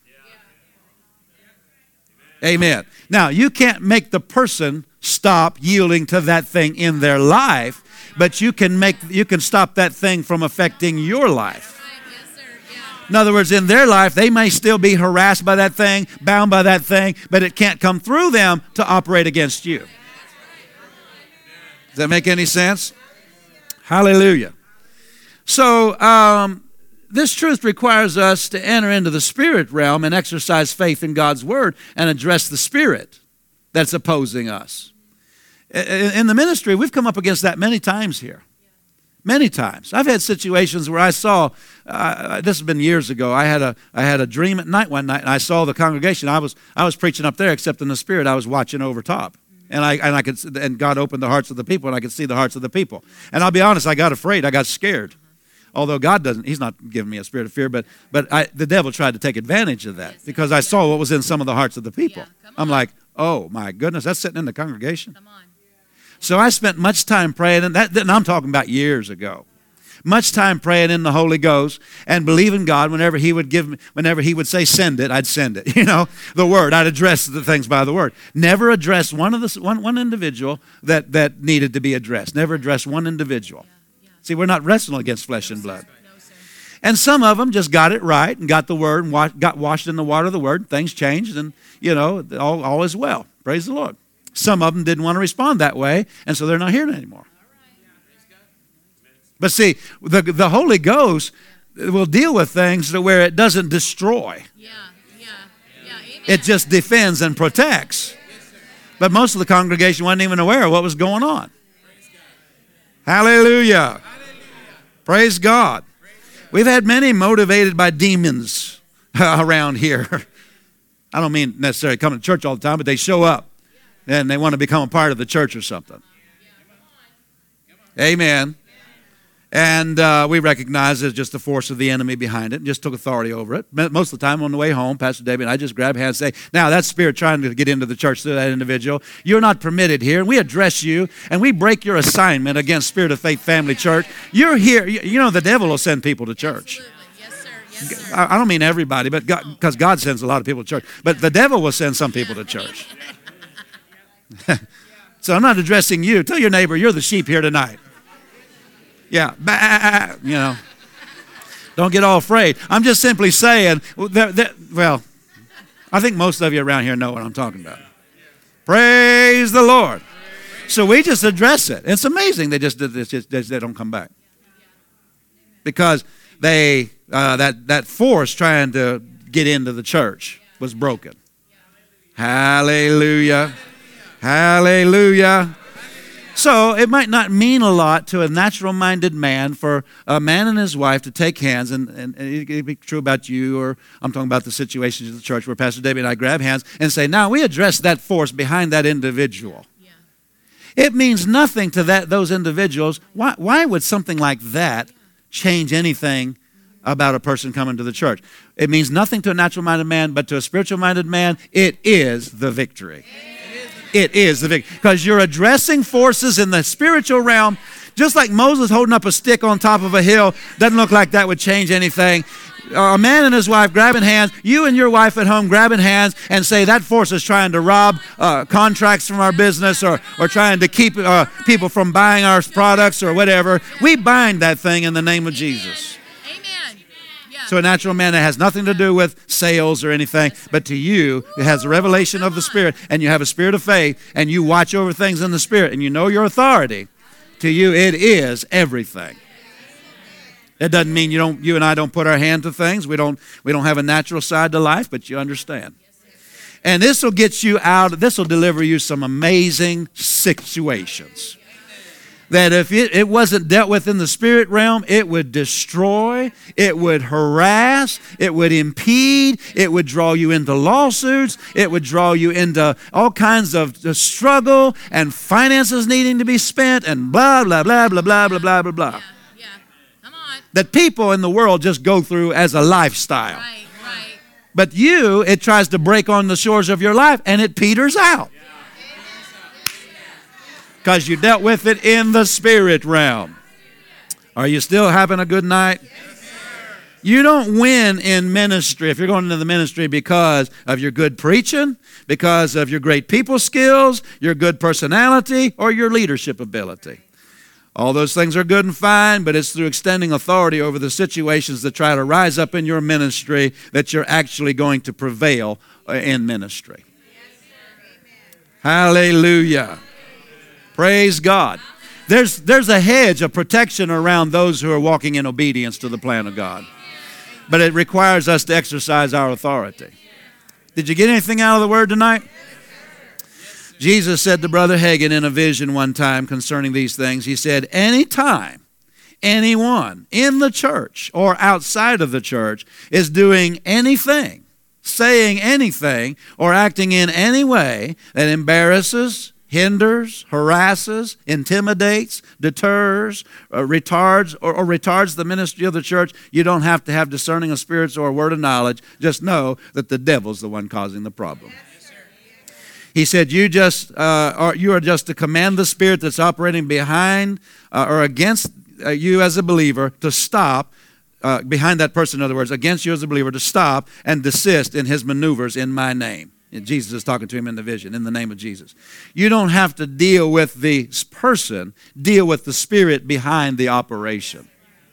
Amen. Now, you can't make the person stop yielding to that thing in their life, but you can make you can stop that thing from affecting your life. In other words, in their life, they may still be harassed by that thing, bound by that thing, but it can't come through them to operate against you. Does that make any sense? Hallelujah. So, um, this truth requires us to enter into the spirit realm and exercise faith in God's word and address the spirit that's opposing us. In the ministry, we've come up against that many times here. Many times. I've had situations where I saw, uh, this has been years ago, I had a I had a dream at night one night, and I saw the congregation. I was I was preaching up there, except in the spirit, I was watching over top. And I and I could and God opened the hearts of the people, and I could see the hearts of the people. And I'll be honest, I got afraid, I got scared. Although God doesn't, he's not giving me a spirit of fear, but but I, the devil tried to take advantage of that because I saw what was in some of the hearts of the people. I'm like, oh my goodness, that's sitting in the congregation. Come on. So I spent much time praying, and, that, and I'm talking about years ago. Much time praying in the Holy Ghost and believing God whenever He would give me, whenever He would say send it, I'd send it. You know, the Word. I'd address the things by the Word. Never address one of the one, one individual that, that needed to be addressed. Never address one individual. Yeah, yeah. See, we're not wrestling against flesh and blood. No, sir. And some of them just got it right and got the Word and wa- got washed in the water of the Word. Things changed, and you know, all, all is well. Praise the Lord. Some of them didn't want to respond that way, and so they're not here anymore. But see, the, the Holy Ghost will deal with things to where it doesn't destroy. Yeah, yeah, yeah. Amen. It just defends and protects. But most of the congregation wasn't even aware of what was going on. Hallelujah. Praise God. We've had many motivated by demons around here. I don't mean necessarily coming to church all the time, but they show up. And they want to become a part of the church or something. Amen. And uh, we recognize it's just the force of the enemy behind it and just took authority over it. Most of the time on the way home, Pastor David and I just grab hands and say, now that spirit trying to get into the church through that individual, you're not permitted here. And we address you and we break your assignment against Spirit of Faith Family Church. You're here. You know the devil will send people to church. Yes, sir. Yes, sir. I don't mean everybody, but because God, God sends a lot of people to church. But the devil will send some people to church. So I'm not addressing you. Tell your neighbor, you're the sheep here tonight. Yeah, bah, you know. Don't get all afraid. I'm just simply saying, they're, they're, well, I think most of you around here know what I'm talking about. Praise the Lord. So we just address it. It's amazing they just, they just they don't come back. Because they uh, that, that force trying to get into the church was broken. Hallelujah. Hallelujah. So it might not mean a lot to a natural-minded man for a man and his wife to take hands, and, and, and it could be true about you, or I'm talking about the situations of the church where Pastor David and I grab hands and say, now we address that force behind that individual. Yeah. It means nothing to that those individuals. Why, why would something like that change anything about a person coming to the church? It means nothing to a natural-minded man, but to a spiritual-minded man, it is the victory. Yeah. It is the victory. Because you're addressing forces in the spiritual realm. Just like Moses holding up a stick on top of a hill, doesn't look like that would change anything. Uh, a man and his wife grabbing hands, you and your wife at home grabbing hands and say that force is trying to rob uh, contracts from our business or, or trying to keep uh, people from buying our products or whatever. We bind that thing in the name of Jesus. Amen. Yeah. So a natural man that has nothing to do with sales or anything, but to you, it has a revelation of the Spirit, and you have a spirit of faith, and you watch over things in the Spirit, and you know your authority. To you, it is everything. That doesn't mean you don't. You and I don't put our hand to things. We don't. We don't have a natural side to life, but you understand. And this will get you out. This will deliver you some amazing situations. That if it, it wasn't dealt with in the spirit realm, it would destroy, it would harass, it would impede, it would draw you into lawsuits, it would draw you into all kinds of uh, struggle and finances needing to be spent and blah, blah, blah, blah, blah, blah, blah, blah, blah. Yeah, yeah. Come on. That people in the world just go through as a lifestyle. Right, right. But you, it tries to break on the shores of your life and it peters out. Because you dealt with it in the spirit realm. Are you still having a good night? You don't win in ministry if you're going into the ministry because of your good preaching, because of your great people skills, your good personality, or your leadership ability. All those things are good and fine, but it's through extending authority over the situations that try to rise up in your ministry that you're actually going to prevail in ministry. Hallelujah. Praise God. There's, there's a hedge of protection around those who are walking in obedience to the plan of God. But it requires us to exercise our authority. Did you get anything out of the word tonight? Jesus said to Brother Hagin in a vision one time concerning these things, he said, anytime anyone in the church or outside of the church is doing anything, saying anything, or acting in any way that embarrasses, hinders, harasses, intimidates, deters, uh, retards, or, or retards the ministry of the church, you don't have to have discerning of spirits or a word of knowledge. Just know that the devil's the one causing the problem. He said, you just uh, are, you are just to command the spirit that's operating behind uh, or against uh, you as a believer to stop, uh, behind that person, in other words, against you as a believer to stop and desist in his maneuvers in my name. And Jesus is talking to him in the vision, in the name of Jesus. You don't have to deal with the person, deal with the spirit behind the operation.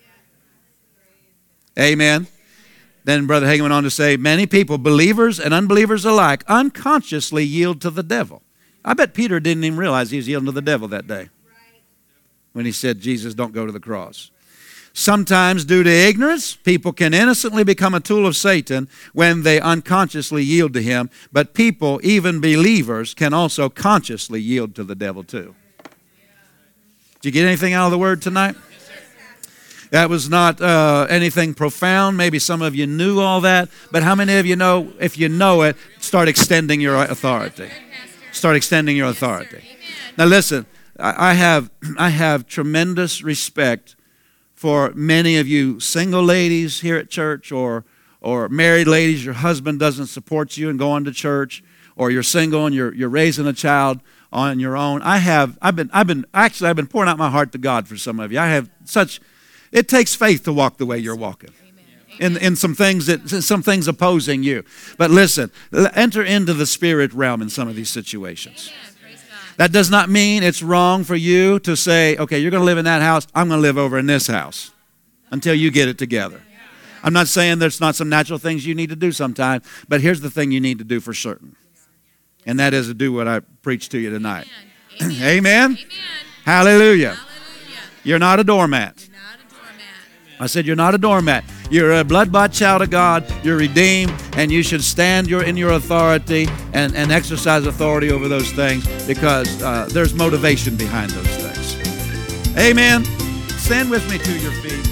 Amen. Then Brother Hagin went on to say, many people, believers and unbelievers alike, unconsciously yield to the devil. I bet Peter didn't even realize he was yielding to the devil that day when he said, Jesus, don't go to the cross. Sometimes, due to ignorance, people can innocently become a tool of Satan when they unconsciously yield to him. But people, even believers, can also consciously yield to the devil too. Did you get anything out of the word tonight? That was not uh, anything profound. Maybe some of you knew all that. But how many of you know, if you know it, start extending your authority. Start extending your authority. Now listen, I have, I have tremendous respect for many of you single ladies here at church, or or married ladies, your husband doesn't support you in going to church, or you're single and you're you're raising a child on your own. I have I've been I've been actually I've been pouring out my heart to God for some of you. I have such it takes faith to walk the way you're walking. In in some things that some things opposing you. But listen, enter into the spirit realm in some of these situations. That does not mean it's wrong for you to say, okay, you're going to live in that house, I'm going to live over in this house until you get it together. I'm not saying there's not some natural things you need to do sometime, but here's the thing you need to do for certain. And that is to do what I preached to you tonight. Amen. Amen. Amen. Hallelujah. Hallelujah. You're not a doormat. You're not a doormat. I said you're not a doormat. You're a blood-bought child of God. You're redeemed, and you should stand your, in your authority and, and exercise authority over those things because uh, there's motivation behind those things. Amen. Stand with me to your feet.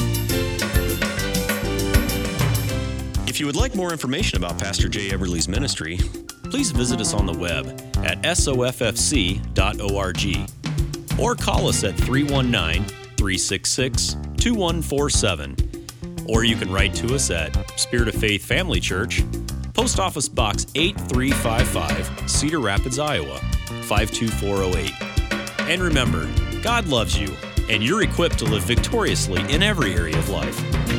If you would like more information about Pastor Jay Eberly's ministry, please visit us on the web at S O F F C dot org or call us at three one nine, three six six, two one four seven. Or you can write to us at Spirit of Faith Family Church, Post Office Box eight three five five, Cedar Rapids, Iowa, five two four zero eight. And remember, God loves you, and you're equipped to live victoriously in every area of life.